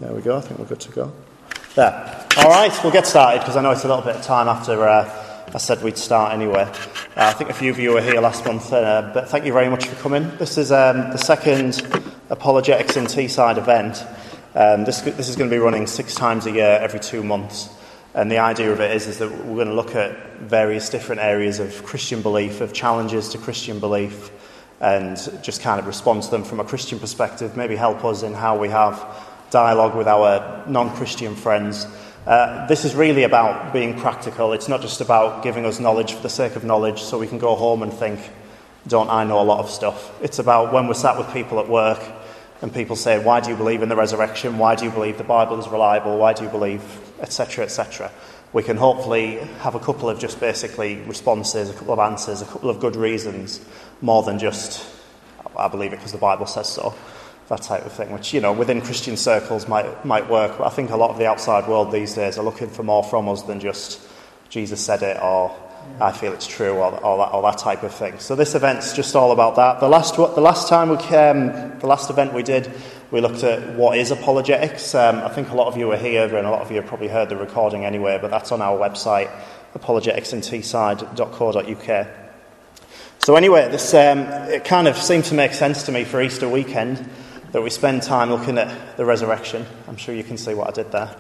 There we go, I think we're good to go. There. All right, we'll get started because I know it's a little bit of time after I said we'd start anyway. I think a few of you were here last month, but thank you very much for coming. This is the second Apologetics in Teesside event. This is going to be running 6 times a year, every 2 months. And the idea of it is that we're going to look at various different areas of Christian belief, of challenges to Christian belief, and just kind of respond to them from a Christian perspective, maybe help us in how we have dialogue with our non-Christian friends. This is really about being practical. It's not just about giving us knowledge for the sake of knowledge so we can go home and think, don't I know a lot of stuff? It's about when we're sat with people at work and people say, why do you believe in the resurrection? Why do you believe the Bible is reliable? Why do you believe, etc., etc.? We can hopefully have a couple of just basically responses, a couple of answers, a couple of good reasons, more than just, I believe it because the Bible says so. That type of thing, which, within Christian circles might work. But I think a lot of the outside world these days are looking for more from us than just Jesus said it or I feel it's true or that type of thing. So this event's just all about that. The last event we did, we looked at what is apologetics. I think a lot of you are here and a lot of you have probably heard the recording anyway, but that's on our website, apologeticsinteesside.co.uk. So anyway, this it kind of seemed to make sense to me for Easter weekend that we spend time looking at the resurrection. I'm sure you can see what I did there.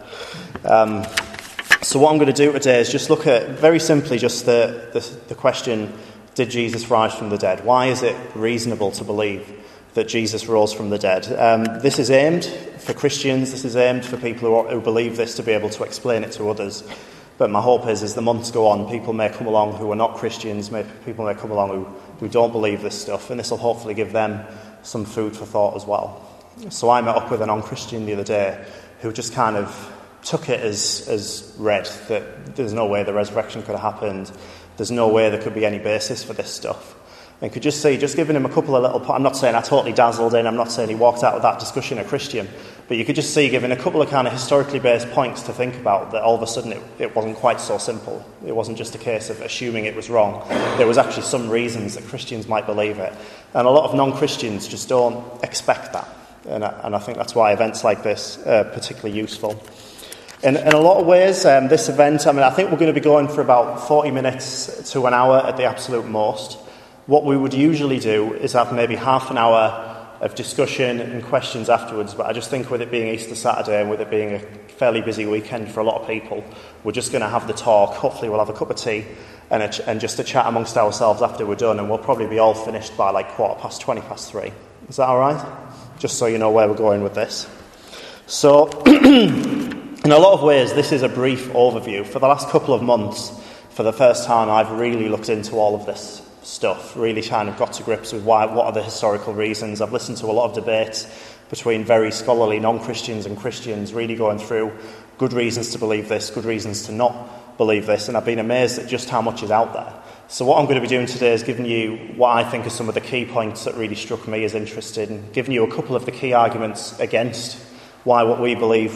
So what I'm going to do today is just look at, very simply, just the question, did Jesus rise from the dead? Why is it reasonable to believe that Jesus rose from the dead? This is aimed for Christians. This is aimed for people who believe this to be able to explain it to others. But my hope is, as the months go on, people may come along who are not Christians, people may come along who don't believe this stuff, and this will hopefully give them some food for thought as well. So I met up with a non-Christian the other day who just kind of took it as read, that there's no way the resurrection could have happened, there's no way there could be any basis for this stuff. And could just see, just giving him a couple of little... I'm not saying I totally dazzled in, I'm not saying he walked out of that discussion a Christian, but you could just see, giving a couple of kind of historically based points to think about, that all of a sudden it wasn't quite so simple. It wasn't just a case of assuming it was wrong. There was actually some reasons that Christians might believe it. And a lot of non-Christians just don't expect that. And I think that's why events like this are particularly useful. In a lot of ways, this event, I think we're going to be going for about 40 minutes to an hour at the absolute most. What we would usually do is have maybe half an hour of discussion and questions afterwards, but I just think with it being Easter Saturday and with it being a fairly busy weekend for a lot of people, we're just going to have the talk. Hopefully we'll have a cup of tea and just a chat amongst ourselves after we're done, and we'll probably be all finished by like 3:15. Is that all right? Just so you know where we're going with this. So, in a lot of ways, this is a brief overview. For the last couple of months, for the first time, I've really looked into all of this stuff, really kind of got to grips with what are the historical reasons. I've listened to a lot of debates between very scholarly non-Christians and Christians, really going through good reasons to believe this, good reasons to not believe this, and I've been amazed at just how much is out there. So what I'm going to be doing today is giving you what I think are some of the key points that really struck me as interested, and giving you a couple of the key arguments against what we believe.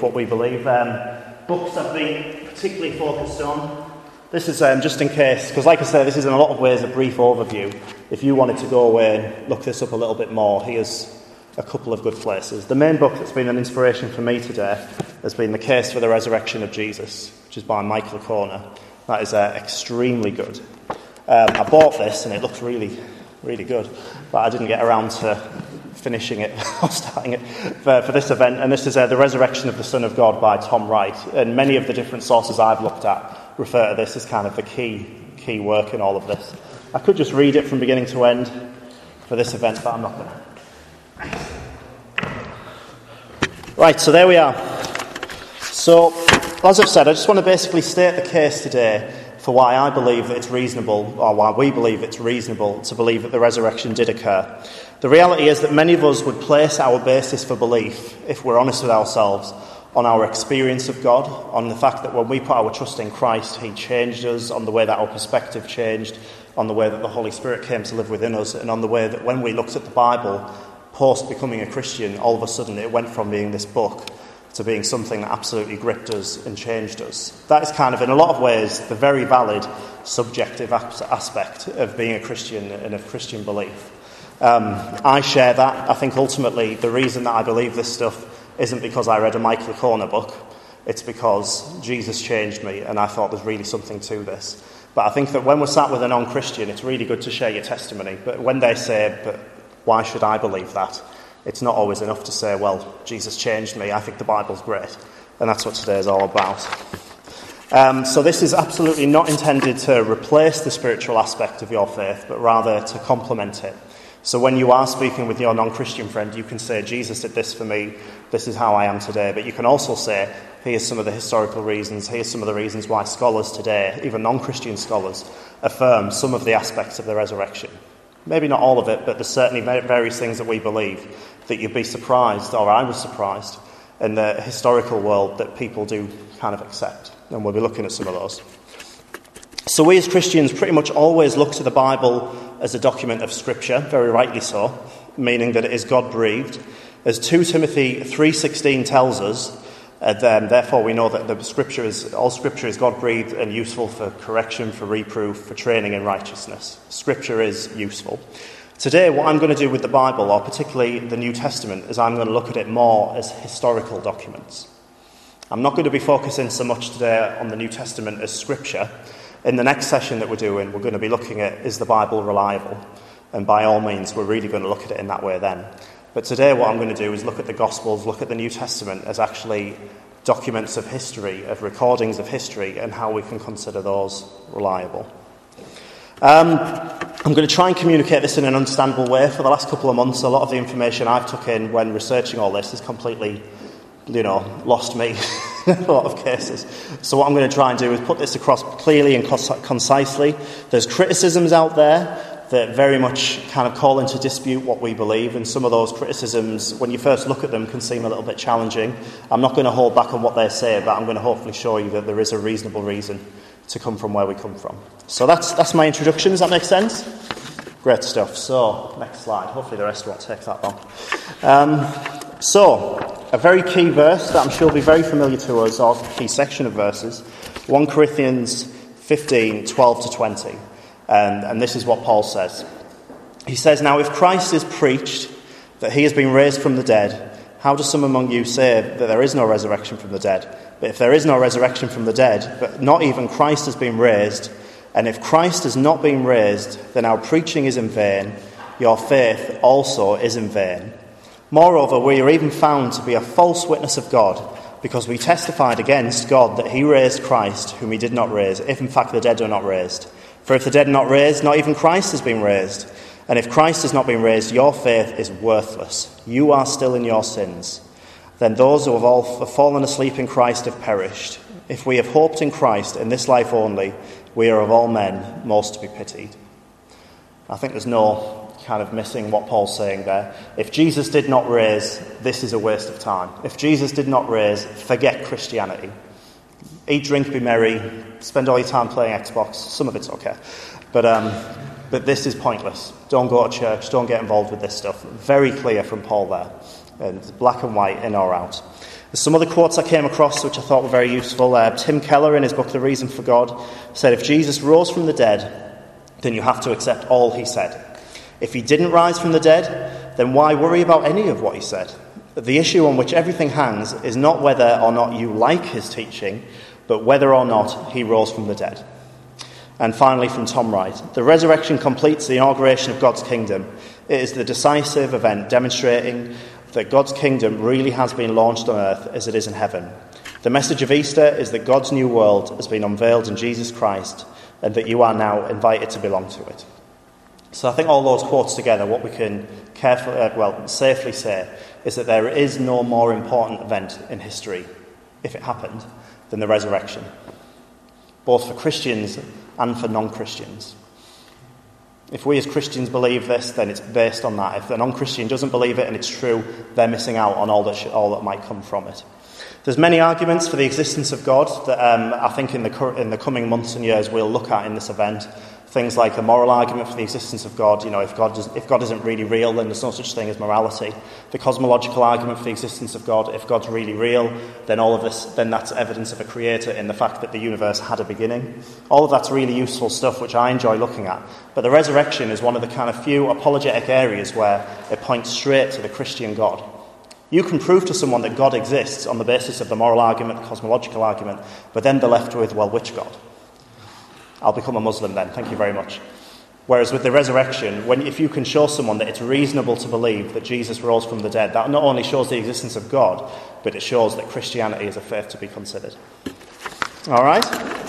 Books I've been particularly focused on. This is just in case, because like I said, this is in a lot of ways a brief overview. If you wanted to go away and look this up a little bit more, here's a couple of good places. The main book that's been an inspiration for me today has been The Case for the Resurrection of Jesus, which is by Michael O'Connor. That is extremely good. I bought this and it looked really, really good, but I didn't get around to finishing it or starting it for this event. And this is The Resurrection of the Son of God by Tom Wright. And many of the different sources I've looked at refer to this as kind of the key work in all of this. I could just read it from beginning to end for this event, but I'm not going to. Right, so there we are. So, as I've said, I just want to basically state the case today for why I believe that it's reasonable, or why we believe it's reasonable to believe that the resurrection did occur. The reality is that many of us would place our basis for belief, if we're honest with ourselves, on our experience of God, on the fact that when we put our trust in Christ, he changed us, on the way that our perspective changed, on the way that the Holy Spirit came to live within us, and on the way that when we looked at the Bible, post becoming a Christian, all of a sudden it went from being this book to being something that absolutely gripped us and changed us. That is kind of, in a lot of ways, the very valid subjective aspect of being a Christian and of Christian belief. I share that. I think ultimately the reason that I believe this stuff isn't because I read a Mike Licona book. It's because Jesus changed me, and I thought there's really something to this. But I think that when we're sat with a non-Christian, it's really good to share your testimony. But when they say, but why should I believe that? It's not always enough to say, well, Jesus changed me, I think the Bible's great. And that's what today is all about. So this is absolutely not intended to replace the spiritual aspect of your faith, but rather to complement it. So when you are speaking with your non-Christian friend, you can say, Jesus did this for me, this is how I am today. But you can also say, here's some of the historical reasons, here's some of the reasons why scholars today, even non-Christian scholars, affirm some of the aspects of the resurrection. Maybe not all of it, but there's certainly various things that we believe that you'd be surprised, or I was surprised, in the historical world that people do kind of accept. And we'll be looking at some of those. So we as Christians pretty much always look to the Bible as a document of Scripture, very rightly so, meaning that it is God-breathed. As 2 Timothy 3:16 tells us, therefore we know that all Scripture is God-breathed and useful for correction, for reproof, for training in righteousness. Scripture is useful. Today, what I'm going to do with the Bible, or particularly the New Testament, is I'm going to look at it more as historical documents. I'm not going to be focusing so much today on the New Testament as Scripture. In the next session that we're doing, we're going to be looking at, is the Bible reliable? And by all means, we're really going to look at it in that way then. But today what I'm going to do is look at the Gospels, look at the New Testament as actually documents of history, of recordings of history, and how we can consider those reliable. I'm going to try and communicate this in an understandable way. For the last couple of months, a lot of the information I've took in when researching all this has completely, lost me in a lot of cases. So what I'm going to try and do is put this across clearly and concisely. There's criticisms out there that very much kind of call into dispute what we believe, and some of those criticisms, when you first look at them, can seem a little bit challenging. I'm not going to hold back on what they say, but I'm going to hopefully show you that there is a reasonable reason to come from where we come from. So that's my introduction. Does that make sense? Great stuff. So, next slide. Hopefully the rest won't take that long. So, a very key verse that I'm sure will be very familiar to us, or a key section of verses, 1 Corinthians 15, 12 to 20. And this is what Paul says. He says, "Now if Christ is preached that he has been raised from the dead, how do some among you say that there is no resurrection from the dead? But if there is no resurrection from the dead, but not even Christ has been raised, and if Christ has not been raised, then our preaching is in vain, your faith also is in vain. Moreover, we are even found to be a false witness of God, because we testified against God that he raised Christ, whom he did not raise, if in fact the dead are not raised. For if the dead are not raised, not even Christ has been raised. And if Christ has not been raised, your faith is worthless. You are still in your sins. Then those who have all fallen asleep in Christ have perished. If we have hoped in Christ in this life only, we are of all men most to be pitied." I think there's no kind of missing what Paul's saying there. If Jesus did not raise, this is a waste of time. If Jesus did not raise, forget Christianity. Eat, drink, be merry, spend all your time playing Xbox. Some of it's okay. But this is pointless. Don't go to church. Don't get involved with this stuff. Very clear from Paul there. And it's black and white, in or out. There's some other quotes I came across which I thought were very useful. Tim Keller, in his book The Reason for God, said, "If Jesus rose from the dead, then you have to accept all he said. If he didn't rise from the dead, then why worry about any of what he said? The issue on which everything hangs is not whether or not you like his teaching, but whether or not he rose from the dead." And finally, from Tom Wright, "The resurrection completes the inauguration of God's kingdom. It is the decisive event demonstrating that God's kingdom really has been launched on earth as it is in heaven. The message of Easter is that God's new world has been unveiled in Jesus Christ, and that you are now invited to belong to it." So I think all those quotes together, what we can safely say is that there is no more important event in history, if it happened, than the resurrection, both for Christians and for non-Christians. If we as Christians believe this, then it's based on that. If the non-Christian doesn't believe it and it's true, they're missing out on all that might come from it. There's many arguments for the existence of God that I think in the coming months and years we'll look at in this event. Things like a moral argument for the existence of God. If God isn't really real, then there's no such thing as morality. The cosmological argument for the existence of God. If God's really real, then that's evidence of a creator in the fact that the universe had a beginning. All of that's really useful stuff, which I enjoy looking at. But the resurrection is one of the kind of few apologetic areas where it points straight to the Christian God. You can prove to someone that God exists on the basis of the moral argument, the cosmological argument, but then they're left with, well, which God? I'll become a Muslim then, thank you very much. Whereas with the resurrection, if you can show someone that it's reasonable to believe that Jesus rose from the dead, that not only shows the existence of God, but it shows that Christianity is a faith to be considered. All right?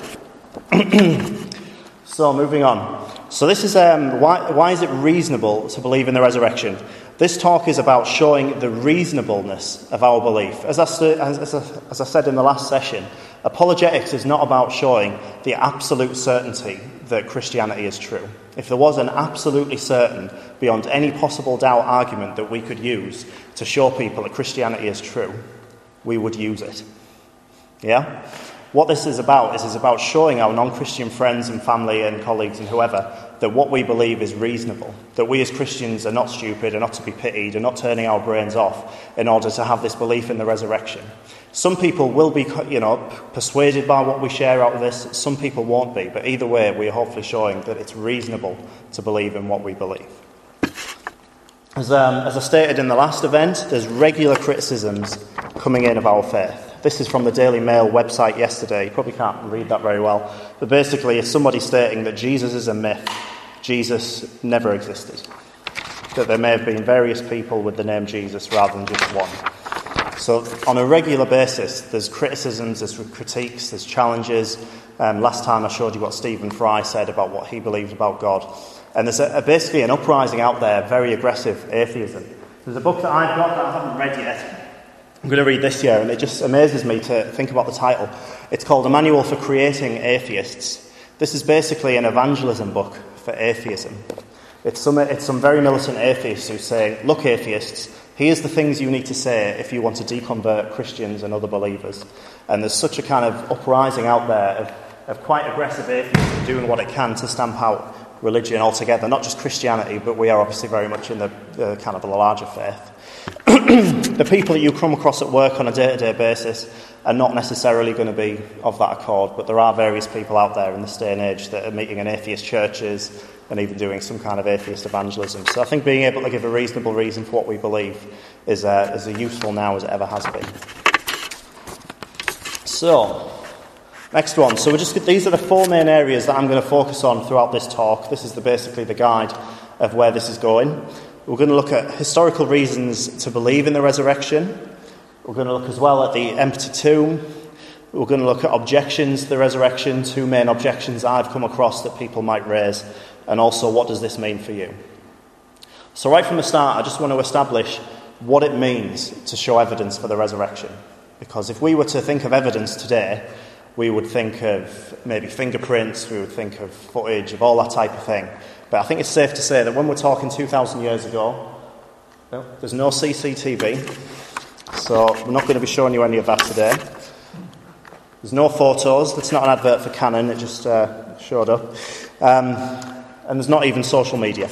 So, moving on. So this is why is it reasonable to believe in the resurrection? This talk is about showing the reasonableness of our belief. As I said in the last session, apologetics is not about showing the absolute certainty that Christianity is true. If there was an absolutely certain, beyond any possible doubt argument that we could use to show people that Christianity is true, we would use it. Yeah? What this is about showing our non-Christian friends and family and colleagues and whoever that what we believe is reasonable, that we as Christians are not stupid, are not to be pitied, are not turning our brains off in order to have this belief in the resurrection. Some people will be, persuaded by what we share out of this. Some people won't be. But either way, we are hopefully showing that it's reasonable to believe in what we believe. As I stated in the last event, there's regular criticisms coming in of our faith. This is from the Daily Mail website yesterday. You probably can't read that very well. But basically, it's somebody stating that Jesus is a myth. Jesus never existed. That there may have been various people with the name Jesus rather than just one. So on a regular basis, there's criticisms, there's critiques, there's challenges. Last time I showed you what Stephen Fry said about what he believed about God. And there's basically an uprising out there, very aggressive atheism. There's a book that I've got that I haven't read yet. I'm going to read this year, and it just amazes me to think about the title. It's called A Manual for Creating Atheists. This is basically an evangelism book for atheism. It's some very militant atheists who say, look, atheists, here's the things you need to say if you want to deconvert Christians and other believers. And there's such a kind of uprising out there of quite aggressive atheists doing what it can to stamp out religion altogether. Not just Christianity, but we are obviously very much in the kind of the larger faith. The people that you come across at work on a day-to-day basis are not necessarily going to be of that accord, but there are various people out there in this day and age that are meeting in atheist churches and even doing some kind of atheist evangelism. So I think being able to give a reasonable reason for what we believe is as useful now as it ever has been. So, next one. So these are the four main areas that I'm going to focus on throughout this talk. This is basically the guide of where this is going. We're going to look at historical reasons to believe in the resurrection. We're going to look as well at the empty tomb. We're going to look at objections to the resurrection, two main objections I've come across that people might raise, and also what does this mean for you. So right from the start, I just want to establish what it means to show evidence for the resurrection. Because if we were to think of evidence today, we would think of maybe fingerprints, we would think of footage, of all that type of thing. But I think it's safe to say that when we're talking 2,000 years ago, there's no CCTV, so we're not going to be showing you any of that today. There's no photos. That's not an advert for Canon, it just showed up. And there's not even social media.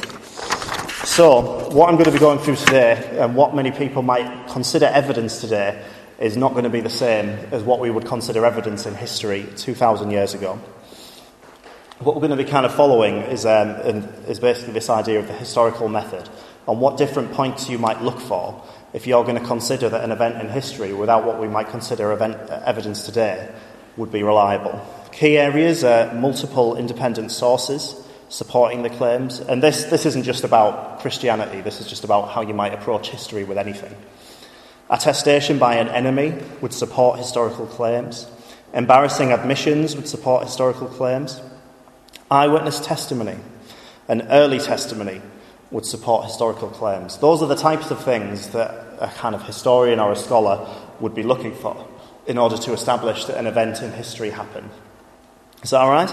So what I'm going to be going through today, and what many people might consider evidence today, is not going to be the same as what we would consider evidence in history 2,000 years ago. What we're going to be kind of following is basically this idea of the historical method, on what different points you might look for if you're going to consider that an event in history, without what we might consider evidence today, would be reliable. Key areas are multiple independent sources supporting the claims, and this isn't just about Christianity, this is just about how you might approach history with anything. Attestation by an enemy would support historical claims. Embarrassing admissions would support historical claims. Eyewitness testimony and early testimony would support historical claims. Those are the types of things that a kind of historian or a scholar would be looking for in order to establish that an event in history happened. Is that all right?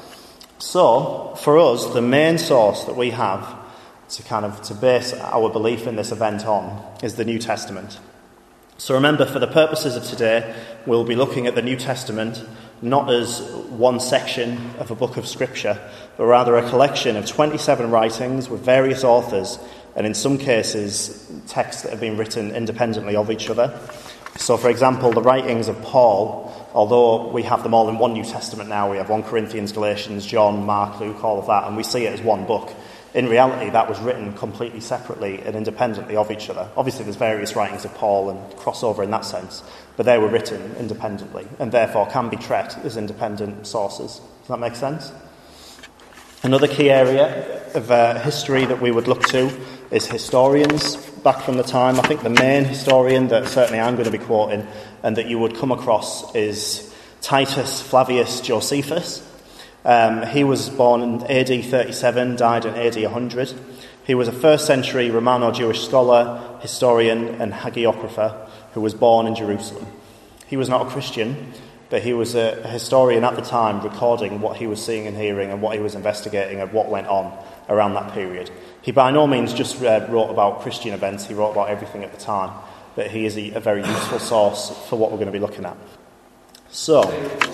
So, for us, the main source that we have to base our belief in this event on is the New Testament. So remember, for the purposes of today, we'll be looking at the New Testament not as one section of a book of Scripture, but rather a collection of 27 writings with various authors, and in some cases, texts that have been written independently of each other. So, for example, the writings of Paul, although we have them all in one New Testament now, we have 1 Corinthians, Galatians, John, Mark, Luke, all of that, and we see it as one book. In reality, that was written completely separately and independently of each other. Obviously, there's various writings of Paul and crossover in that sense, but they were written independently and therefore can be treated as independent sources. Does that make sense? Another key area of history that we would look to is historians back from the time. I think the main historian that certainly I'm going to be quoting and that you would come across is Titus Flavius Josephus. He was born in AD 37, died in AD 100. He was a first century Romano-Jewish scholar, historian and hagiographer who was born in Jerusalem. He was not a Christian, but he was a historian at the time, recording what he was seeing and hearing and what he was investigating and what went on around that period. He by no means just wrote about Christian events, he wrote about everything at the time, but he is a very useful source for what we're going to be looking at. So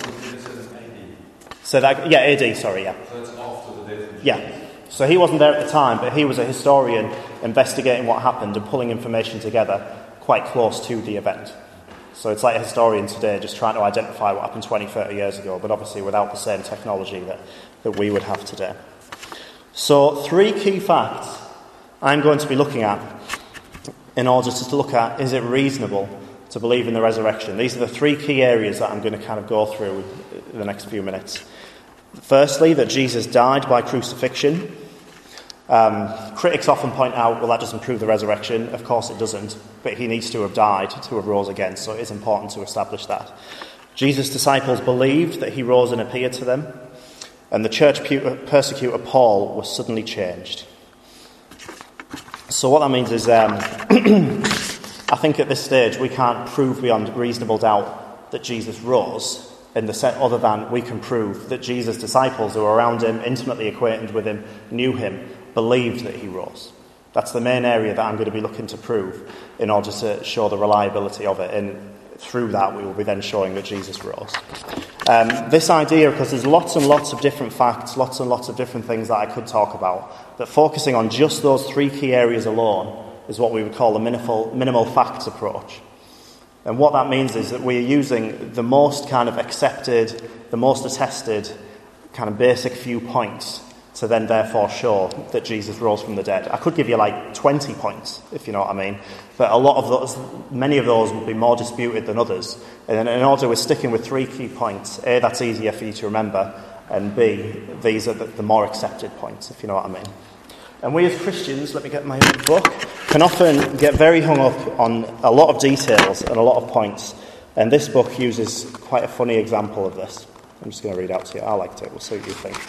that, yeah, AD, sorry, yeah. So it's after the death of Jesus. Yeah. So he wasn't there at the time, but he was a historian investigating what happened and pulling information together quite close to the event. So it's like a historian today just trying to identify what happened 20, 30 years ago, but obviously without the same technology that we would have today. So 3 key facts I'm going to be looking at in order to look at, is it reasonable to believe in the resurrection? These are the 3 key areas that I'm going to kind of go through in the next few minutes. Firstly, that Jesus died by crucifixion. Critics often point out, well, that doesn't prove the resurrection. Of course it doesn't, but he needs to have died to have rose again, so it is important to establish that. Jesus' disciples believed that he rose and appeared to them, and the church persecutor Paul was suddenly changed. So what that means is, I think at this stage we can't prove beyond reasonable doubt that Jesus rose, in the set other than we can prove that Jesus' disciples who were around him, intimately acquainted with him, knew him, believed that he rose. That's the main area that I'm going to be looking to prove in order to show the reliability of it, and through that we will be then showing that Jesus rose. This idea, because there's lots and lots of different facts, lots and lots of different things that I could talk about, but focusing on just those 3 key areas alone is what we would call the minimal facts approach. And what that means is that we're using the most kind of accepted, the most attested, kind of basic few points to then therefore show that Jesus rose from the dead. I could give you like 20 points, if you know what I mean, but many of those would be more disputed than others. And in order we're sticking with 3 key points, A, that's easier for you to remember, and B, these are the more accepted points, if you know what I mean. And we as Christians, let me get my own book, can often get very hung up on a lot of details and a lot of points. And this book uses quite a funny example of this. I'm just going to read out to you. I liked it. We'll see what you think.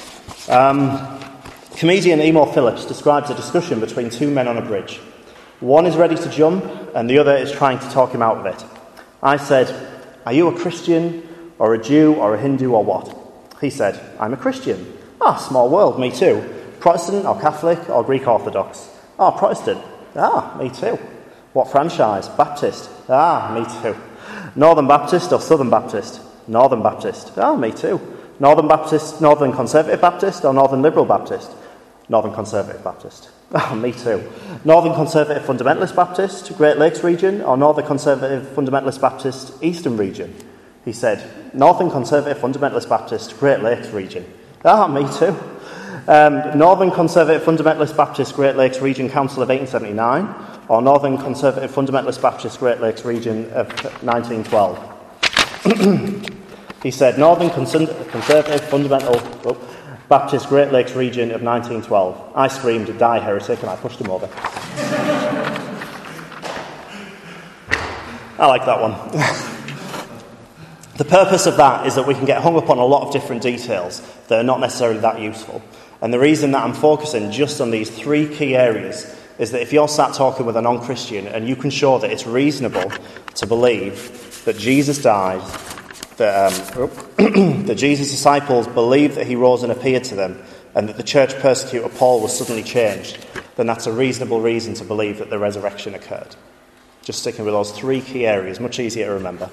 Comedian Emo Phillips describes a discussion between 2 men on a bridge. One is ready to jump and the other is trying to talk him out of it. I said, "Are you a Christian or a Jew or a Hindu or what?" He said, "I'm a Christian." "Ah, small world, me too. Protestant or Catholic or Greek Orthodox?" "Ah, Protestant." "Ah, me too." "What franchise?" "Baptist." "Ah, me too." "Northern Baptist or Southern Baptist?" "Northern Baptist." "Ah, me too." "Northern Baptist, Northern Conservative Baptist or Northern Liberal Baptist?" "Northern Conservative Baptist." "Ah, me too." "Northern Conservative Fundamentalist Baptist, Great Lakes region or Northern Conservative Fundamentalist Baptist, Eastern region?" He said, "Northern Conservative Fundamentalist Baptist, Great Lakes region." "Ah, me too." "Northern Conservative Fundamentalist Baptist Great Lakes Region Council of 1879 or Northern Conservative Fundamentalist Baptist Great Lakes Region of 1912? He said, "Northern Conservative Fundamental Baptist Great Lakes Region of 1912. I screamed, "Die, heretic," and I pushed him over. I like that one. The purpose of that is that we can get hung up on a lot of different details that are not necessarily that useful. And the reason that I'm focusing just on these 3 key areas is that if you're sat talking with a non-Christian and you can show that it's reasonable to believe that Jesus died, that Jesus' disciples believed that he rose and appeared to them, and that the church persecutor Paul was suddenly changed, then that's a reasonable reason to believe that the resurrection occurred. Just sticking with those 3 key areas, much easier to remember.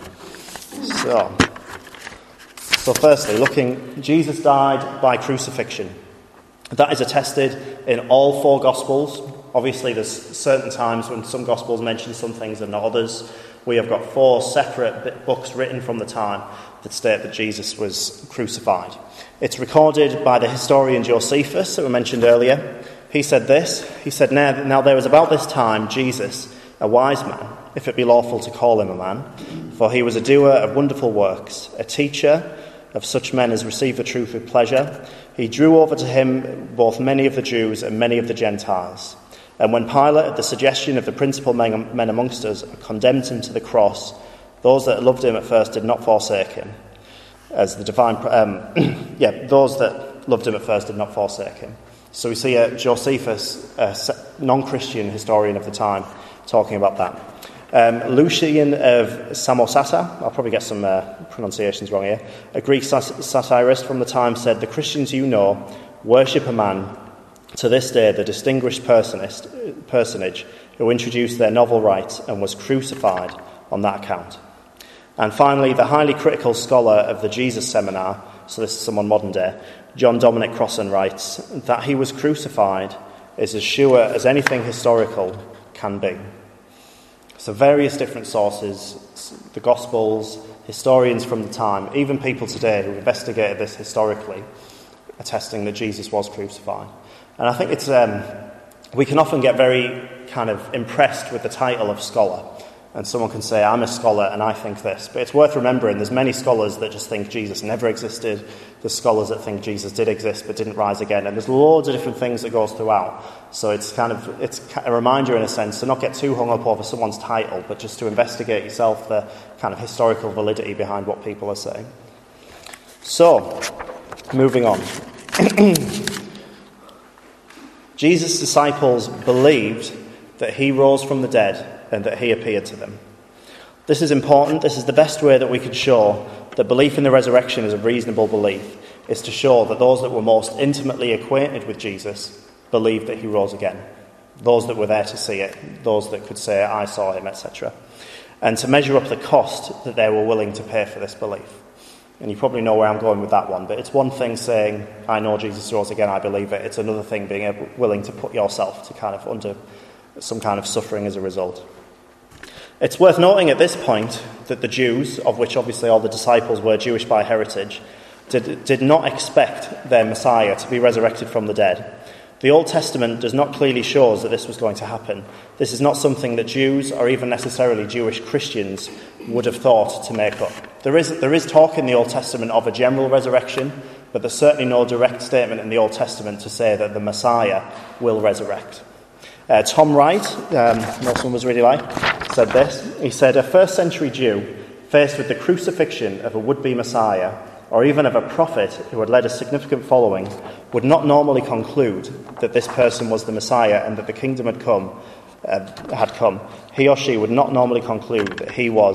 So firstly, Jesus died by crucifixion. That is attested in all 4 Gospels. Obviously, there's certain times when some Gospels mention some things and not others. we have got 4 separate books written from the time that state that Jesus was crucified. It's recorded by the historian Josephus that we mentioned earlier. He said this, he said, Now there was about this time Jesus, a wise man, if it be lawful to call him a man, for he was a doer of wonderful works, a teacher of such men as receive the truth with pleasure. He drew over to him both many of the Jews and many of the Gentiles. And when Pilate, at the suggestion of the principal men amongst us, condemned him to the cross, those that loved him at first did not forsake him. As the divine, those that loved him at first did not forsake him. So we see Josephus, a non-Christian historian of the time, talking about that. Lucian of Samosata, I'll probably get some pronunciations wrong here, a Greek satirist from the time, said, "The Christians you know worship a man, to this day the distinguished personage who introduced their novel rites and was crucified on that account." And finally, the highly critical scholar of the Jesus Seminar, so this is someone modern day, John Dominic Crossan, writes that he was crucified is as sure as anything historical can be. So various different sources, the Gospels, historians from the time, even people today who investigated this historically, attesting that Jesus was crucified. And I think it's we can often get very kind of impressed with the title of scholar. And someone can say, I'm a scholar and I think this. But it's worth remembering there's many scholars that just think Jesus never existed. There's scholars that think Jesus did exist but didn't rise again. And there's loads of different things that goes throughout. So it's a reminder in a sense to not get too hung up over someone's title, but just to investigate yourself the kind of historical validity behind what people are saying. So, moving on. Jesus' disciples believed that he rose from the dead and that he appeared to them. This is important. This is the best way that we could show that belief in the resurrection is a reasonable belief, is to show that those that were most intimately acquainted with Jesus believed that he rose again. Those that were there to see it, those that could say, I saw him, etc. And to measure up the cost that they were willing to pay for this belief. And you probably know where I'm going with that one, but it's one thing saying, I know Jesus rose again, I believe it. It's another thing being willing to put yourself to kind of under some kind of suffering as a result. It's worth noting at this point that the Jews, of which obviously all the disciples were Jewish by heritage, did not expect their Messiah to be resurrected from the dead. The Old Testament does not clearly show us that this was going to happen. This is not something that Jews, or even necessarily Jewish Christians, would have thought to make up. There is talk in the Old Testament of a general resurrection, but there's certainly no direct statement in the Old Testament to say that the Messiah will resurrect. Tom Wright, no one was really like, said this. He said, a first-century Jew faced with the crucifixion of a would-be Messiah, or even of a prophet who had led a significant following, would not normally conclude that this person was the Messiah and that the kingdom had come. He or she would not normally conclude that he was,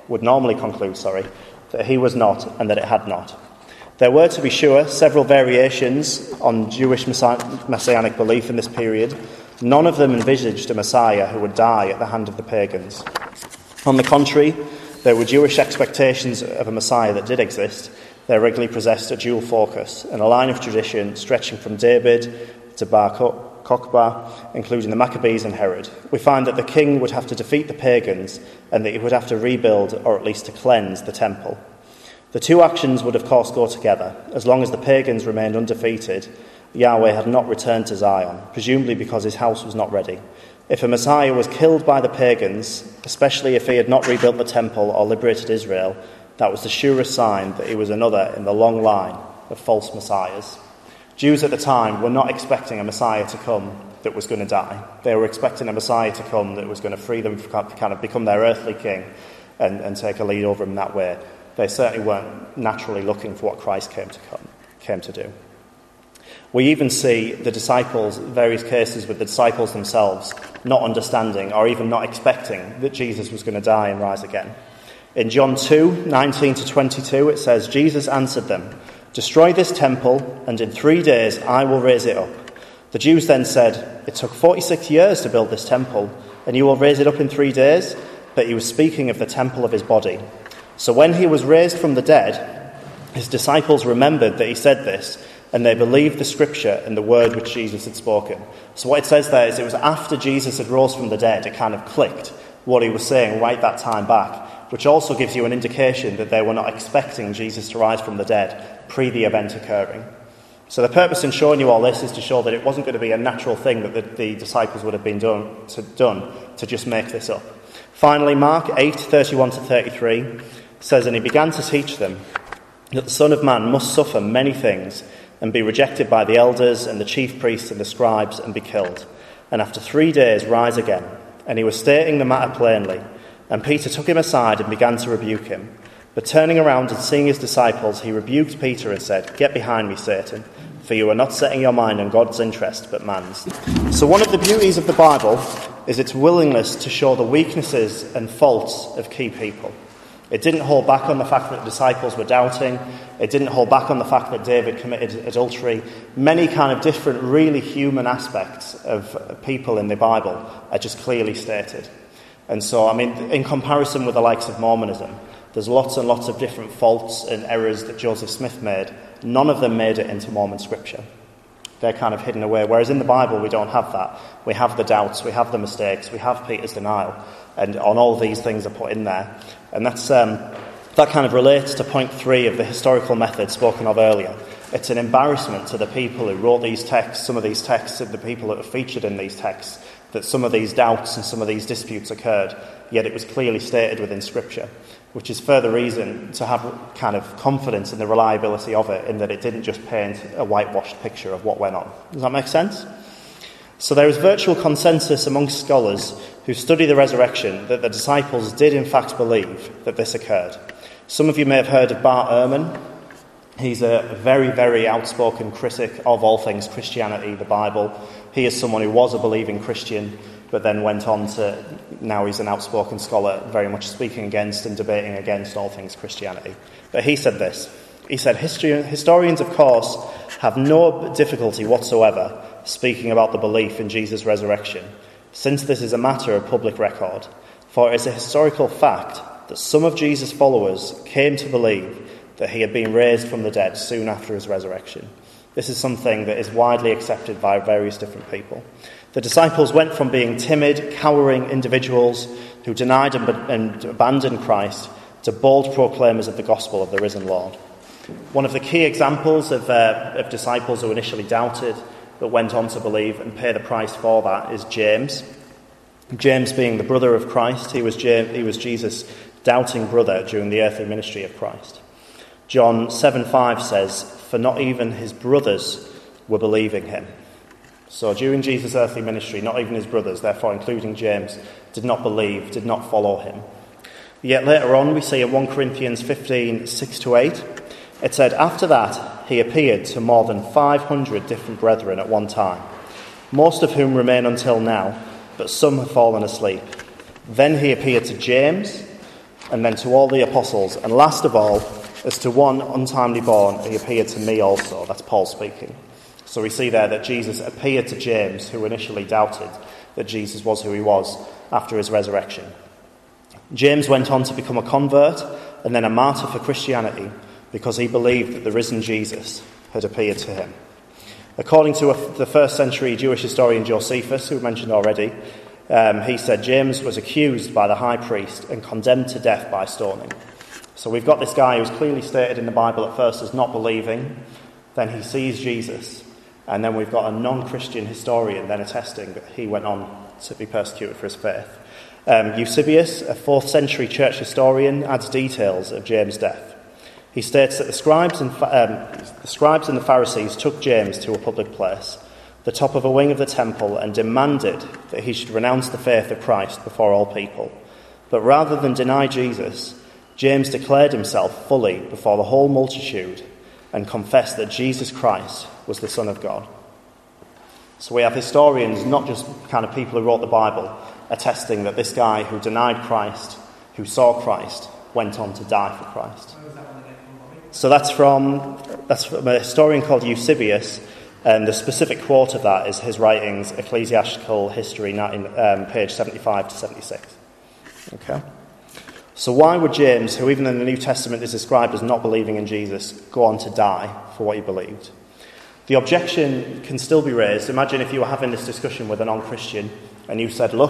that he was not and that it had not. There were, to be sure, several variations on Jewish messianic belief in this period. None of them envisaged a Messiah who would die at the hand of the pagans. On the contrary, there were Jewish expectations of a Messiah that did exist. They regularly possessed a dual focus and a line of tradition stretching from David to Bar Kokhba, including the Maccabees and Herod. We find that the king would have to defeat the pagans and that he would have to rebuild, or at least to cleanse, the temple. The two actions would, of course, go together. As long as the pagans remained undefeated, Yahweh had not returned to Zion, presumably because his house was not ready. If a Messiah was killed by the pagans, especially if he had not rebuilt the temple or liberated Israel, that was the surest sign that he was another in the long line of false messiahs. Jews at the time were not expecting a Messiah to come that was going to die. They were expecting a Messiah to come that was going to free them, kind of become their earthly king and take a lead over them that way. They certainly weren't naturally looking for what Christ came to do. We even see the disciples, various cases with the disciples themselves, not understanding or even not expecting that Jesus was going to die and rise again. In John 2:19-22, it says, Jesus answered them, destroy this temple, and in 3 days I will raise it up. The Jews then said, it took 46 years to build this temple, and you will raise it up in 3 days? But he was speaking of the temple of his body. So when he was raised from the dead, his disciples remembered that he said this, and they believed the scripture and the word which Jesus had spoken. So what it says there is it was after Jesus had rose from the dead, it kind of clicked what he was saying right that time back, which also gives you an indication that they were not expecting Jesus to rise from the dead pre the event occurring. So the purpose in showing you all this is to show that it wasn't going to be a natural thing that the disciples would have been done to just make this up. Finally, Mark 8:31-33 says, "And he began to teach them that the Son of Man must suffer many things and be rejected by the elders and the chief priests and the scribes and be killed, and after 3 days rise again. And he was stating the matter plainly. And Peter took him aside and began to rebuke him. But turning around and seeing his disciples, he rebuked Peter and said, 'Get behind me, Satan, for you are not setting your mind on God's interest, but man's.'" So one of the beauties of the Bible is its willingness to show the weaknesses and faults of key people. It didn't hold back on the fact that the disciples were doubting. It didn't hold back on the fact that David committed adultery. Many kind of different, really human aspects of people in the Bible are just clearly stated. And so, I mean, in comparison with the likes of Mormonism, there's lots and lots of different faults and errors that Joseph Smith made. None of them made it into Mormon scripture. They're kind of hidden away. Whereas in the Bible, we don't have that. We have the doubts, we have the mistakes, we have Peter's denial. And on all these things are put in there. And that kind of relates to point 3 of the historical method spoken of earlier. It's an embarrassment to the people who wrote these texts, some of these texts, and the people that are featured in these texts, that some of these doubts and some of these disputes occurred, yet it was clearly stated within Scripture, which is further reason to have kind of confidence in the reliability of it, in that it didn't just paint a whitewashed picture of what went on. Does that make sense? So there is virtual consensus amongst scholars who study the resurrection that the disciples did in fact believe that this occurred. Some of you may have heard of Bart Ehrman. He's a very, very outspoken critic of all things Christianity, the Bible. He is someone who was a believing Christian, but then went on to, now he's an outspoken scholar, very much speaking against and debating against all things Christianity. But he said this. He said, "Historians, of course, have no difficulty whatsoever speaking about the belief in Jesus' resurrection, since this is a matter of public record. For it is a historical fact that some of Jesus' followers came to believe that he had been raised from the dead soon after his resurrection. This is something that is widely accepted by various different people. The disciples went from being timid, cowering individuals who denied and abandoned Christ to bold proclaimers of the gospel of the risen Lord." One of the key examples of disciples who initially doubted but went on to believe and pay the price for that is James. James being the brother of Christ, he was Jesus' doubting brother during the earthly ministry of Christ. John 7:5 says, "For not even his brothers were believing him." So during Jesus' earthly ministry, not even his brothers, therefore including James, did not believe, did not follow him. Yet later on we see in 1 Corinthians 15:6-8, it said, "After that he appeared to more than 500 different brethren at one time, most of whom remain until now, but some have fallen asleep. Then he appeared to James, and then to all the apostles, and last of all, as to one untimely born, he appeared to me also." That's Paul speaking. So we see there that Jesus appeared to James, who initially doubted that Jesus was who he was after his resurrection. James went on to become a convert and then a martyr for Christianity because he believed that the risen Jesus had appeared to him. According to the first century Jewish historian Josephus, who we mentioned already, he said James was accused by the high priest and condemned to death by stoning. So we've got this guy who's clearly stated in the Bible at first as not believing, then he sees Jesus, and then we've got a non-Christian historian then attesting that he went on to be persecuted for his faith. Eusebius, a 4th century church historian, adds details of James' death. He states that the scribes and the Pharisees took James to a public place, the top of a wing of the temple, and demanded that he should renounce the faith of Christ before all people. But rather than deny Jesus, James declared himself fully before the whole multitude and confessed that Jesus Christ was the Son of God. So we have historians, not just kind of people who wrote the Bible, attesting that this guy who denied Christ, who saw Christ, went on to die for Christ. So that's from a historian called Eusebius, and the specific quote of that is his writings, Ecclesiastical History, page 75 to 76. Okay. So why would James, who even in the New Testament is described as not believing in Jesus, go on to die for what he believed? The objection can still be raised. Imagine if you were having this discussion with a non-Christian and you said, "Look,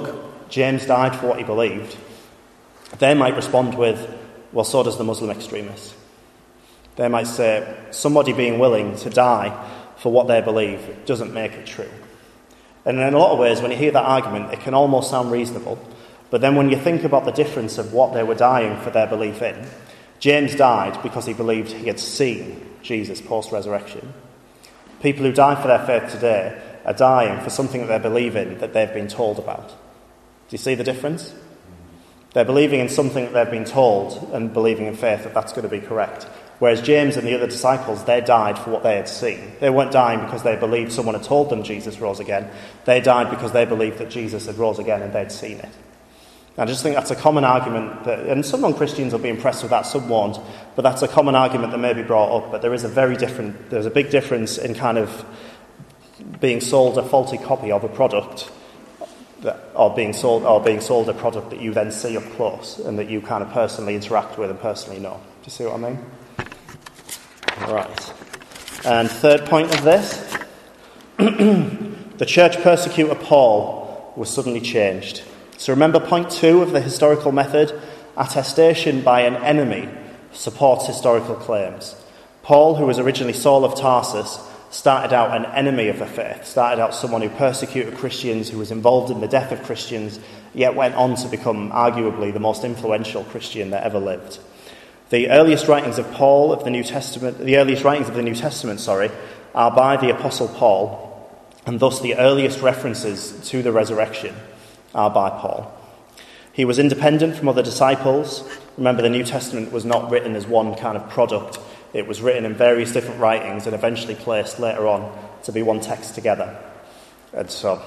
James died for what he believed, they might respond with, well, so does the Muslim extremist. They might say, somebody being willing to die for what they believe doesn't make it true. And in a lot of ways, when you hear that argument, it can almost sound reasonable. But then when you think about the difference of what they were dying for their belief in, James died because he believed he had seen Jesus post-resurrection. People who die for their faith today are dying for something that they believe in that they've been told about. Do you see the difference? They're believing in something that they've been told and believing in faith that that's going to be correct. Whereas James and the other disciples, they died for what they had seen. They weren't dying because they believed someone had told them Jesus rose again. They died because they believed that Jesus had rose again and they'd seen it. I just think that's a common argument, and some non-Christians will be impressed with that, some won't, but that's a common argument that may be brought up. But there's a big difference in kind of being sold a faulty copy of a product, or being sold a product that you then see up close and that you kind of personally interact with and personally know. Do you see what I mean? Right. And third point of this, the church persecutor Paul was suddenly changed. So remember point 2 of the historical method, attestation by an enemy supports historical claims. Paul, who was originally Saul of Tarsus, started out an enemy of the faith, started out someone who persecuted Christians, who was involved in the death of Christians, yet went on to become arguably the most influential Christian that ever lived. The earliest writings of the New Testament, are by the Apostle Paul, and thus the earliest references to the resurrection are by Paul. He was independent from other disciples. Remember, the New Testament was not written as one kind of product. It was written in various different writings and eventually placed later on to be one text together. And so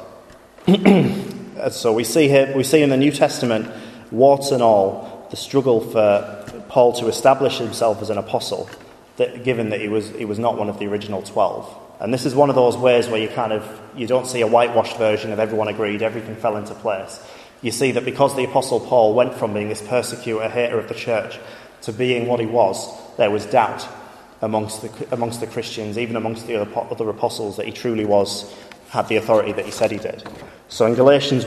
we see in the New Testament, warts and all, the struggle for Paul to establish himself as an apostle, given that he was not one of the original 12. And this is one of those ways where you don't see a whitewashed version of everyone agreed, everything fell into place. You see that because the Apostle Paul went from being this persecutor, hater of the church, to being what he was, there was doubt amongst the Christians, even amongst the other apostles, that he truly had the authority that he said he did. So in Galatians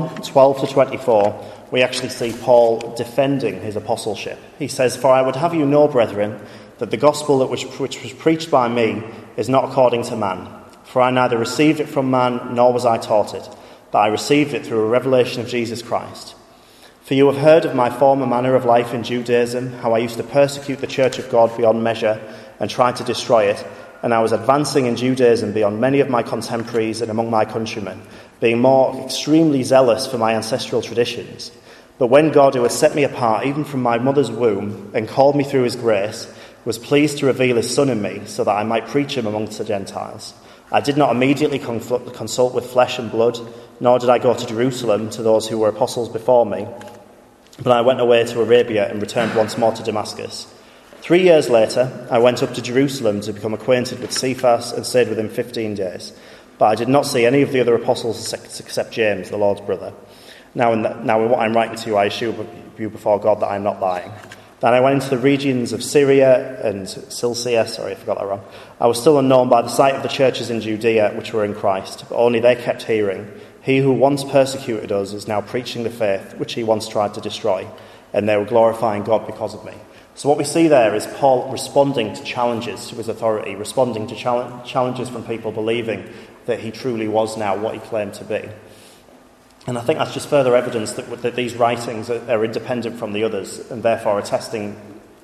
1:12-24, we actually see Paul defending his apostleship. He says, "For I would have you know, brethren, that the gospel which was preached by me is not according to man. For I neither received it from man, nor was I taught it, but I received it through a revelation of Jesus Christ. For you have heard of my former manner of life in Judaism, how I used to persecute the church of God beyond measure and tried to destroy it, and I was advancing in Judaism beyond many of my contemporaries and among my countrymen, being more extremely zealous for my ancestral traditions. But when God, who has set me apart even from my mother's womb and called me through his grace, was pleased to reveal his Son in me so that I might preach him amongst the Gentiles, I did not immediately consult with flesh and blood, nor did I go to Jerusalem to those who were apostles before me, but I went away to Arabia and returned once more to Damascus. 3 years later, I went up to Jerusalem to become acquainted with Cephas and stayed with him 15 days. But I did not see any of the other apostles except James, the Lord's brother. Now in what I'm writing to you, I assure you before God that I'm not lying. Then I went into the regions of Syria and Cilicia. Sorry, I forgot that wrong. I was still unknown by the sight of the churches in Judea which were in Christ, but only they kept hearing. He who once persecuted us is now preaching the faith which he once tried to destroy, and they were glorifying God because of me. So what we see there is Paul responding to challenges to his authority, responding to challenges from people believing that he truly was now what he claimed to be. And I think that's just further evidence that these writings are independent from the others and therefore attesting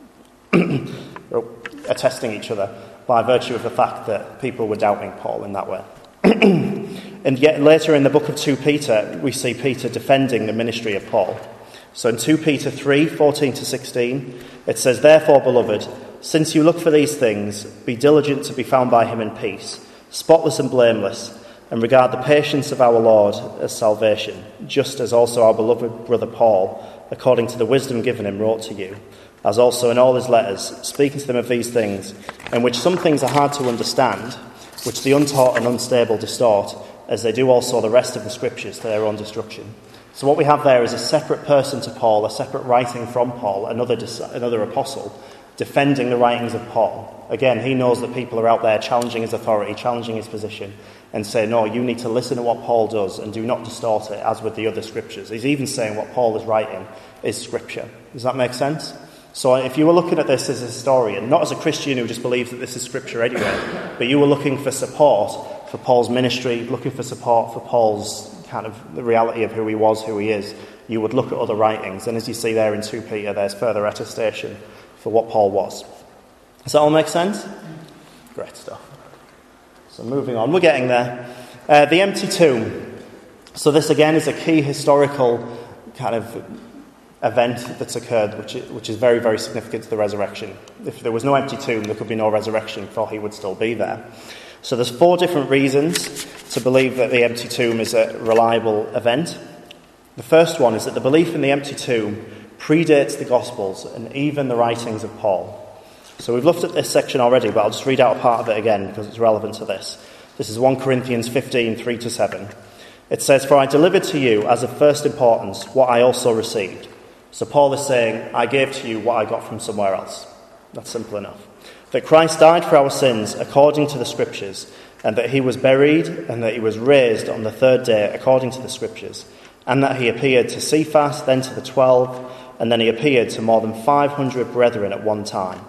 each other by virtue of the fact that people were doubting Paul in that way. And yet later in the book of 2 Peter, we see Peter defending the ministry of Paul. So in 2 Peter 3:14-16, it says, "Therefore, beloved, since you look for these things, be diligent to be found by him in peace, spotless and blameless, and regard the patience of our Lord as salvation, just as also our beloved brother Paul, according to the wisdom given him, wrote to you, as also in all his letters, speaking to them of these things, in which some things are hard to understand, which the untaught and unstable distort, as they do also the rest of the Scriptures to their own destruction." So what we have there is a separate person to Paul, a separate writing from Paul, another apostle, defending the writings of Paul. Again, he knows that people are out there challenging his authority, challenging his position, and say, no, you need to listen to what Paul does and do not distort it, as with the other scriptures. He's even saying what Paul is writing is scripture. Does that make sense? So if you were looking at this as a historian, not as a Christian who just believes that this is scripture anyway, but you were looking for support for Paul's ministry, looking for support for Paul's kind of the reality of who he was, who he is, you would look at other writings. And as you see there in 2 Peter, there's further attestation for what Paul was. Does that all make sense? Great stuff. So moving on, we're getting there. The empty tomb. So this again is a key historical kind of event that's occurred, which is very, very significant to the resurrection. If there was no empty tomb, there could be no resurrection, for he would still be there. So there's 4 different reasons to believe that the empty tomb is a reliable event. The first one is that the belief in the empty tomb predates the Gospels and even the writings of Paul. So we've looked at this section already, but I'll just read out a part of it again because it's relevant to this. This is 1 Corinthians 15, 3-7. It says, "For I delivered to you as of first importance what I also received." So Paul is saying, I gave to you what I got from somewhere else. That's simple enough. That Christ died for our sins according to the Scriptures, and that he was buried, and that he was raised on the 3rd day according to the Scriptures, and that he appeared to Cephas, then to the 12, and then he appeared to more than 500 brethren at one time,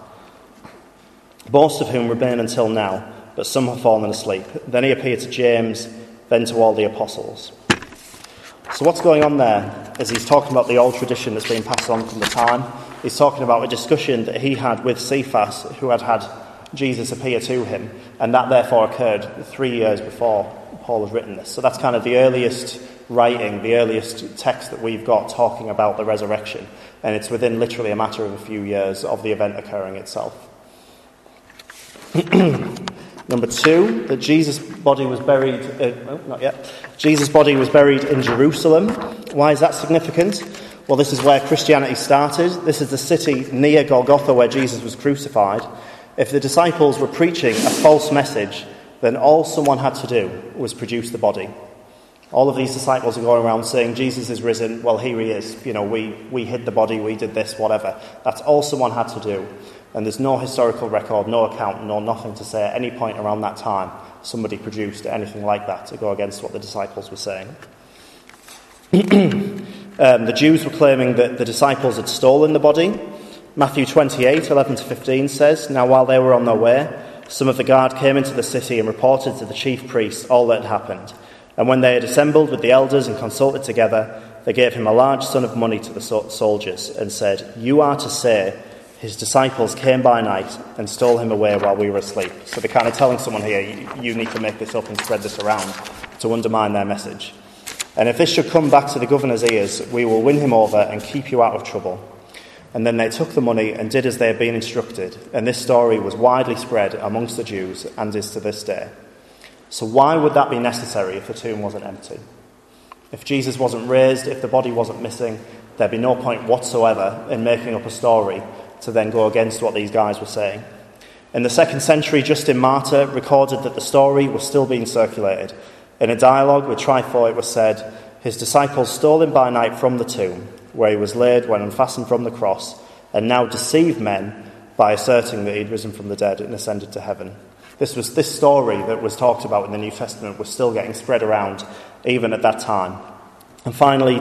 most of whom remain until now, but some have fallen asleep. Then he appeared to James, then to all the apostles. So what's going on there is he's talking about the old tradition that's been passed on from the time. He's talking about a discussion that he had with Cephas, who had Jesus appear to him, and that therefore occurred 3 years before Paul has written this. So that's kind of the earliest writing, the earliest text that we've got talking about the resurrection, and it's within literally a matter of a few years of the event occurring itself. Number 2, that Jesus' body was buried... Jesus' body was buried in Jerusalem. Why is that significant? Well, this is where Christianity started. This is the city near Golgotha where Jesus was crucified. If the disciples were preaching a false message, then all someone had to do was produce the body. All of these disciples are going around saying, Jesus is risen, well, here he is. You know, we hid the body, we did this, whatever. That's all someone had to do. And there's no historical record, no account, no nothing to say at any point around that time somebody produced anything like that to go against what the disciples were saying. The Jews were claiming that the disciples had stolen the body. Matthew 28, 11-15 says, "Now while they were on their way, some of the guard came into the city and reported to the chief priests all that had happened. And when they had assembled with the elders and consulted together, they gave him a large sum of money to the soldiers and said, 'You are to say, his disciples came by night and stole him away while we were asleep.'" So they're kind of telling someone here, you need to make this up and spread this around to undermine their message. "And if this should come back to the governor's ears, we will win him over and keep you out of trouble." And then they took the money and did as they had been instructed. And this story was widely spread amongst the Jews and is to this day. So why would that be necessary if the tomb wasn't empty? If Jesus wasn't raised, if the body wasn't missing, there'd be no point whatsoever in making up a story to then go against what these guys were saying. In the 2nd century, Justin Martyr recorded that the story was still being circulated. In a dialogue with Trypho, it was said, "His disciples stole him by night from the tomb, where he was laid when unfastened from the cross, and now deceive men by asserting that he'd risen from the dead and ascended to heaven." This story that was talked about in the New Testament was still getting spread around even at that time. And finally,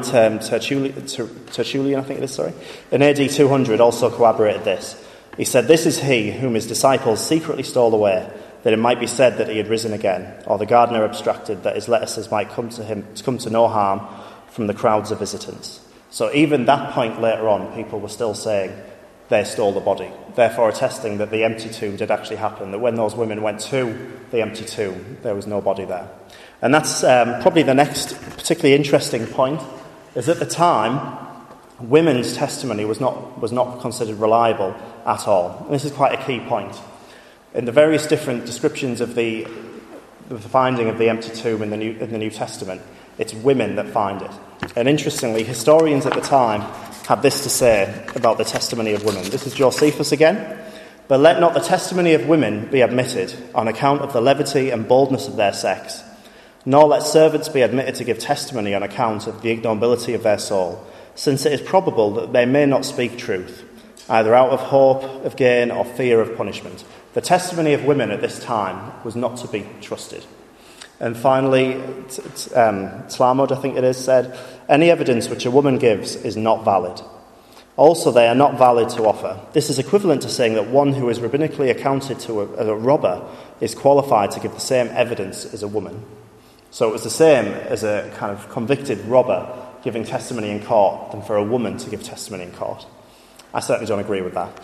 Tertullian, I think it is, in AD 200 also corroborated this. He said, "This is he whom his disciples secretly stole away, that it might be said that he had risen again, or the gardener abstracted that his lettuces might come to no harm from the crowds of visitants." So even that point later on, people were still saying they stole the body, therefore attesting that the empty tomb did actually happen, that when those women went to the empty tomb, there was no body there. And that's probably the next particularly interesting point, is at the time, women's testimony was not considered reliable at all. And this is quite a key point. In the various different descriptions of the finding of the empty tomb in the New Testament, it's women that find it. And interestingly, historians at the time have this to say about the testimony of women. This is Josephus again. "But let not the testimony of women be admitted on account of the levity and boldness of their sex, Nor let servants be admitted to give testimony on account of the ignominy of their soul, since it is probable that they may not speak truth, either out of hope of gain or fear of punishment. The testimony of women at this time was not to be trusted. And finally, Talmud, I think it is, said, any evidence which a woman gives is not valid. Also, they are not valid to offer. This is equivalent to saying that one who is rabbinically accounted to as a robber is qualified to give the same evidence as a woman. So it was the same as a kind of convicted robber giving testimony in court than for a woman to give testimony in court. I certainly don't agree with that.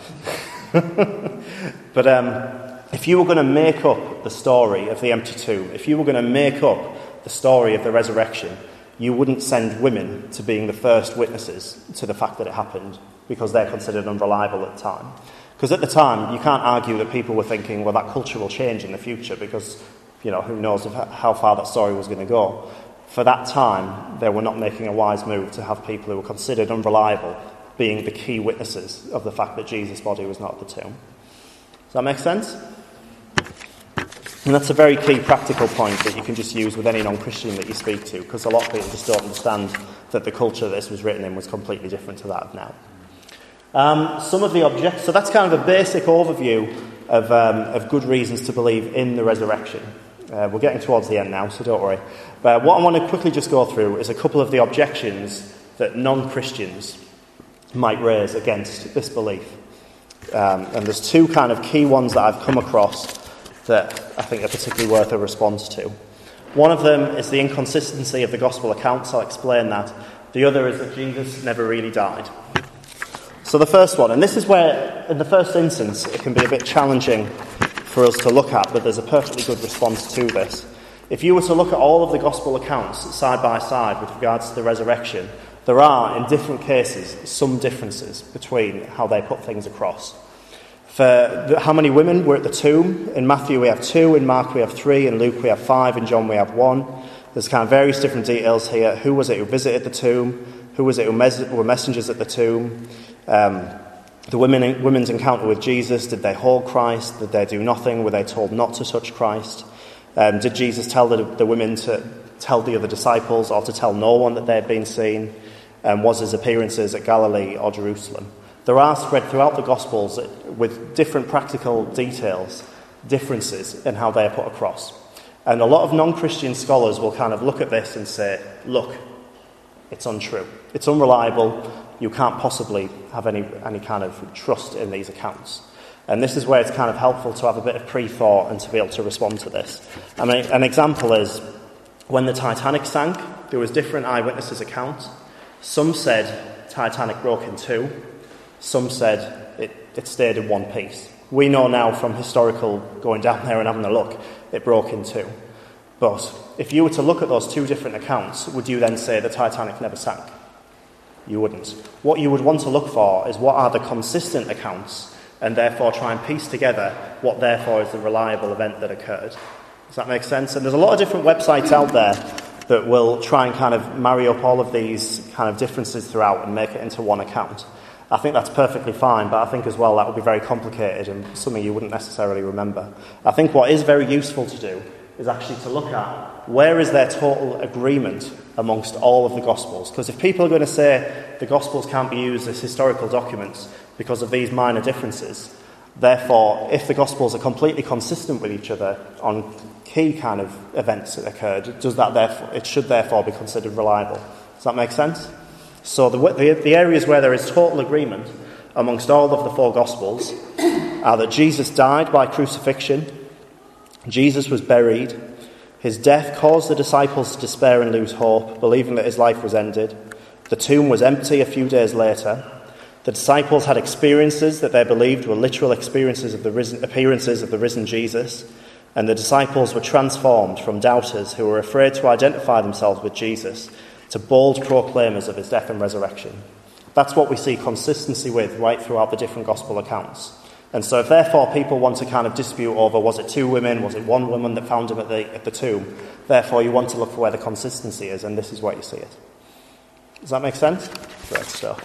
But if you were going to make up the story of the empty tomb, if you were going to make up the story of the resurrection, you wouldn't send women to being the first witnesses to the fact that it happened because they're considered unreliable at the time. Because at the time, you can't argue that people were thinking, well, that culture will change in the future because, who knows how far that story was going to go. For that time, they were not making a wise move to have people who were considered unreliable being the key witnesses of the fact that Jesus' body was not at the tomb. Does that make sense? And that's a very key practical point that you can just use with any non-Christian that you speak to, because a lot of people just don't understand that the culture this was written in was completely different to that of now. Some of the objects, so that's kind of a basic overview of good reasons to believe in the resurrection. We're getting towards the end now, so don't worry. But what I want to quickly just go through is a couple of the objections that non-Christians might raise against this belief. And there's two kind of key ones that I've come across that I think are particularly worth a response to. One of them is the inconsistency of the gospel accounts. I'll explain that. The other is that Jesus never really died. So the first one, and this is where, in the first instance, it can be a bit challenging for us to look at, but there's a perfectly good response to this. If you were to look at all of the gospel accounts side by side with regards to the resurrection, there are, in different cases, some differences between how they put things across. For how many women were at the tomb? In Matthew we have 2, in Mark we have 3, in Luke we have 5, in John we have 1. There's kind of various different details here. Who was it who visited the tomb? Who was it who were messengers at the tomb? The women's encounter with Jesus, did they hold Christ? Did they do nothing? Were they told not to touch Christ? Did Jesus tell the women to tell the other disciples or to tell no one that they had been seen? Was his appearances at Galilee or Jerusalem? There are spread throughout the Gospels with different practical details, differences in how they are put across. And a lot of non-Christian scholars will kind of look at this and say, look, it's untrue. It's unreliable. You can't possibly have any kind of trust in these accounts. And this is where it's kind of helpful to have a bit of pre-thought and to be able to respond to this. I mean, an example is when the Titanic sank, there was different eyewitnesses' accounts. Some said Titanic broke in 2. Some said it stayed in one piece. We know now from historical going down there and having a look, it broke in 2. But if you were to look at those 2 different accounts, would you then say the Titanic never sank? You wouldn't. What you would want to look for is what are the consistent accounts, and therefore try and piece together what therefore is the reliable event that occurred. Does that make sense? And there's a lot of different websites out there that will try and kind of marry up all of these kind of differences throughout and make it into one account. I think that's perfectly fine, but I think as well that would be very complicated and something you wouldn't necessarily remember. I think what is very useful to do is actually to look at where is there total agreement amongst all of the Gospels. Because if people are going to say the Gospels can't be used as historical documents because of these minor differences, therefore, if the Gospels are completely consistent with each other on key kind of events that occurred, it should therefore be considered reliable. Does that make sense? So the areas where there is total agreement amongst all of the 4 Gospels are that Jesus died by crucifixion, Jesus was buried, his death caused the disciples to despair and lose hope, believing that his life was ended. The tomb was empty a few days later. The disciples had experiences that they believed were literal appearances of the risen Jesus, and the disciples were transformed from doubters who were afraid to identify themselves with Jesus to bold proclaimers of his death and resurrection. That's what we see consistency with right throughout the different gospel accounts. And so if therefore people want to kind of dispute over was it 2 women, was it 1 woman that found him at the tomb, therefore you want to look for where the consistency is, and this is where you see it. Does that make sense? Great stuff.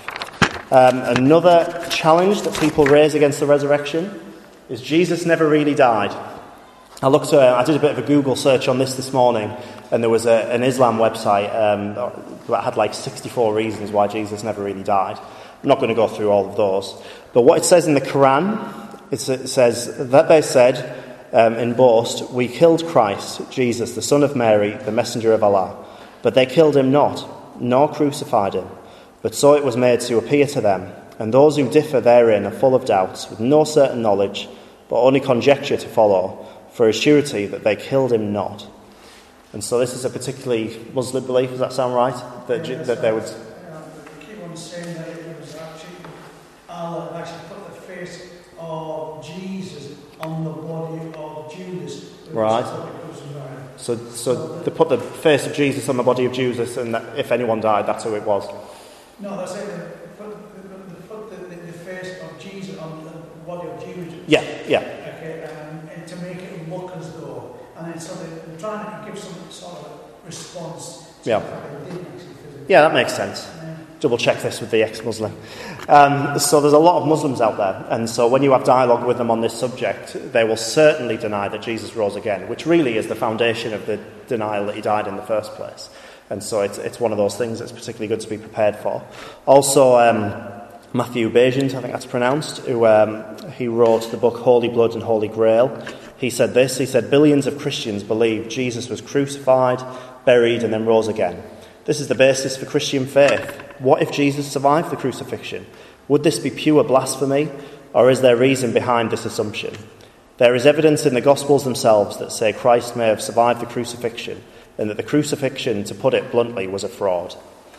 Another challenge that people raise against the resurrection is Jesus never really died. I did a bit of a Google search on this morning, and there was an Islam website that had like 64 reasons why Jesus never really died. I'm not going to go through all of those. But what it says in the Quran, it says that they said in boast, "We killed Christ, Jesus, the son of Mary, the messenger of Allah. But they killed him not, nor crucified him. But so it was made to appear to them. And those who differ therein are full of doubts, with no certain knowledge, but only conjecture to follow, for a surety that they killed him not." And so this is a particularly Muslim belief, does that sound right? That they would... They keep on saying that it was actually Allah actually put the face of Jesus on the body of Judas. Right. So they put the face of Jesus on the body of Judas, and that if anyone died, that's who it was. No, they're saying they put the face of Jesus on the body of Judas. Yeah. Okay, and to make it look as though, and then so they're trying to give some sort of response to the fact that they didn't actually physically. Yeah, that makes sense. Double check this with the ex-Muslim. So there's a lot of Muslims out there, and so when you have dialogue with them on this subject, they will certainly deny that Jesus rose again, which really is the foundation of the denial that he died in the first place. And so it's one of those things that's particularly good to be prepared for. Also, Matthew Bajent, I think that's pronounced, who he wrote the book Holy Blood and Holy Grail. He said this, he said, "Billions of Christians believe Jesus was crucified, buried, and then rose again. This is the basis for Christian faith. What if Jesus survived the crucifixion? Would this be pure blasphemy, or is there reason behind this assumption? There is evidence in the Gospels themselves that say Christ may have survived the crucifixion, and that the crucifixion, to put it bluntly, was a fraud."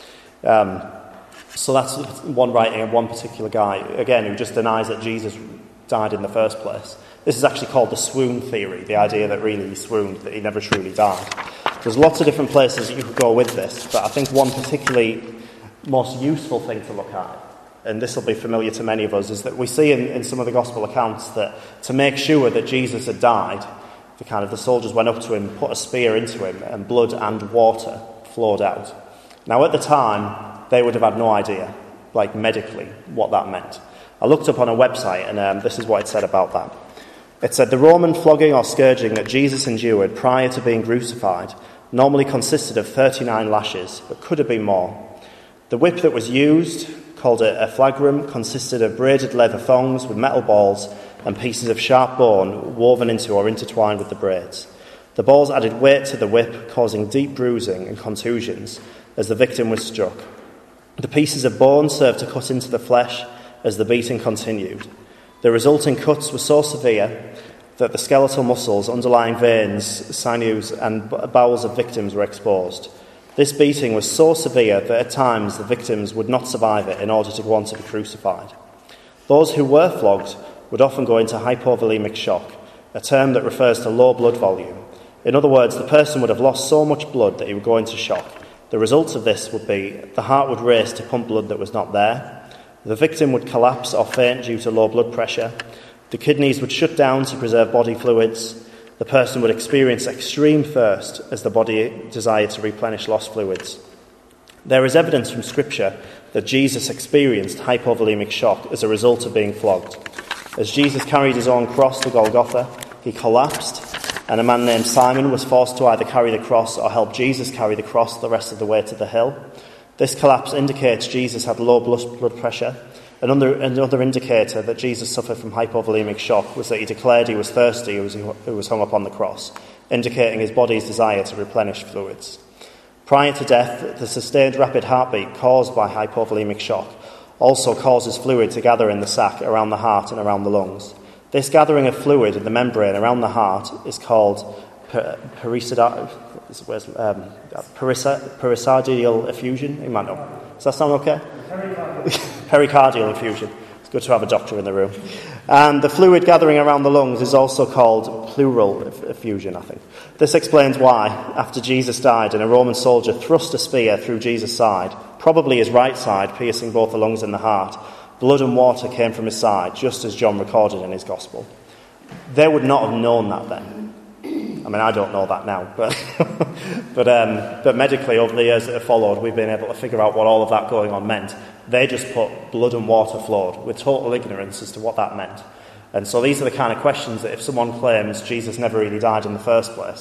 So that's one writing of one particular guy, again, who just denies that Jesus died in the first place. This is actually called the swoon theory, the idea that really he swooned, that he never truly died. There's lots of different places that you could go with this, but I think one particularly most useful thing to look at, and this will be familiar to many of us, is that we see in some of the gospel accounts that to make sure that Jesus had died, the soldiers went up to him, put a spear into him, and blood and water flowed out. Now at the time, they would have had no idea, like medically, what that meant. I looked up on a website, and this is what it said about that. It said, "The Roman flogging or scourging that Jesus endured prior to being crucified normally consisted of 39 lashes, but could have been more. The whip that was used, called a flagrum, consisted of braided leather thongs with metal balls and pieces of sharp bone woven into or intertwined with the braids. The balls added weight to the whip, causing deep bruising and contusions as the victim was struck. The pieces of bone served to cut into the flesh as the beating continued. The resulting cuts were so severe that the skeletal muscles, underlying veins, sinews, and bowels of victims were exposed. This beating was so severe that at times the victims would not survive it in order to go on to be crucified. Those who were flogged would often go into hypovolemic shock, a term that refers to low blood volume. In other words, the person would have lost so much blood that he would go into shock. The results of this would be the heart would race to pump blood that was not there. The victim would collapse or faint due to low blood pressure. The kidneys would shut down to preserve body fluids. The person would experience extreme thirst as the body desired to replenish lost fluids. There is evidence from Scripture that Jesus experienced hypovolemic shock as a result of being flogged. As Jesus carried his own cross to Golgotha, he collapsed, and a man named Simon was forced to either carry the cross or help Jesus carry the cross the rest of the way to the hill. This collapse indicates Jesus had low blood pressure. Another indicator that Jesus suffered from hypovolemic shock was that he declared he was thirsty as he was hung up on the cross, indicating his body's desire to replenish fluids. Prior to death, the sustained rapid heartbeat caused by hypovolemic shock also causes fluid to gather in the sac around the heart and around the lungs. This gathering of fluid in the membrane around the heart is called pericardial effusion. You might know. Does that sound okay? Pericardial effusion. It's good to have a doctor in the room. And the fluid gathering around the lungs is also called pleural effusion, I think. This explains why, after Jesus died and a Roman soldier thrust a spear through Jesus' side, probably his right side, piercing both the lungs and the heart, blood and water came from his side, just as John recorded in his Gospel. They would not have known that then. I mean, I don't know that now, but but medically, over the years that have followed, we've been able to figure out what all of that going on meant. They just put blood and water flowed with total ignorance as to what that meant. And so these are the kind of questions that if someone claims Jesus never really died in the first place,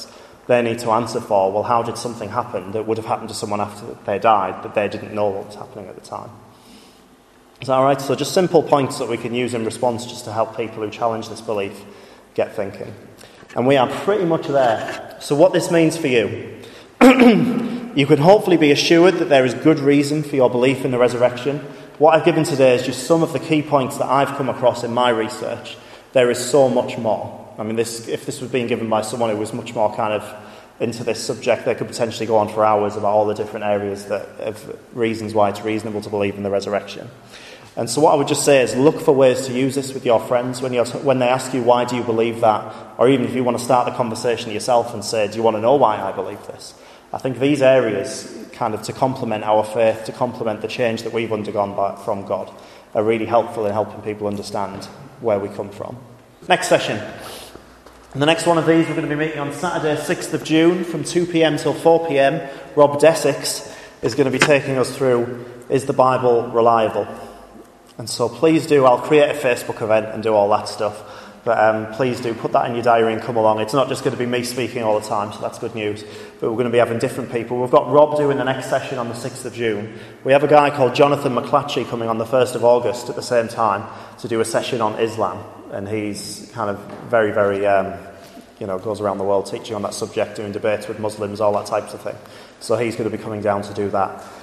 they need to answer for, well, how did something happen that would have happened to someone after they died that they didn't know what was happening at the time? Is that all right? So just simple points that we can use in response just to help people who challenge this belief get thinking. And we are pretty much there. So what this means for you, you can hopefully be assured that there is good reason for your belief in the resurrection. What I've given today is just some of the key points that I've come across in my research. There is so much more. I mean, if this was being given by someone who was much more kind of into this subject, they could potentially go on for hours about all the different areas of reasons why it's reasonable to believe in the resurrection. And so what I would just say is look for ways to use this with your friends when they ask you, why do you believe that? Or even if you want to start the conversation yourself and say, do you want to know why I believe this? I think these areas, kind of to complement our faith, to complement the change that we've undergone from God, are really helpful in helping people understand where we come from. Next session. And the next one of these, we're going to be meeting on Saturday, 6th of June, from 2 p.m. till 4 p.m. Rob Desix is going to be taking us through, is the Bible reliable? And so please do, I'll create a Facebook event and do all that stuff. But please do put that in your diary and come along. It's not just going to be me speaking all the time, so that's good news. But we're going to be having different people. We've got Rob doing the next session on the 6th of June. We have a guy called Jonathan McClatchy coming on the 1st of August at the same time to do a session on Islam. And he's kind of very, very, goes around the world teaching on that subject, doing debates with Muslims, all that types of thing. So he's going to be coming down to do that.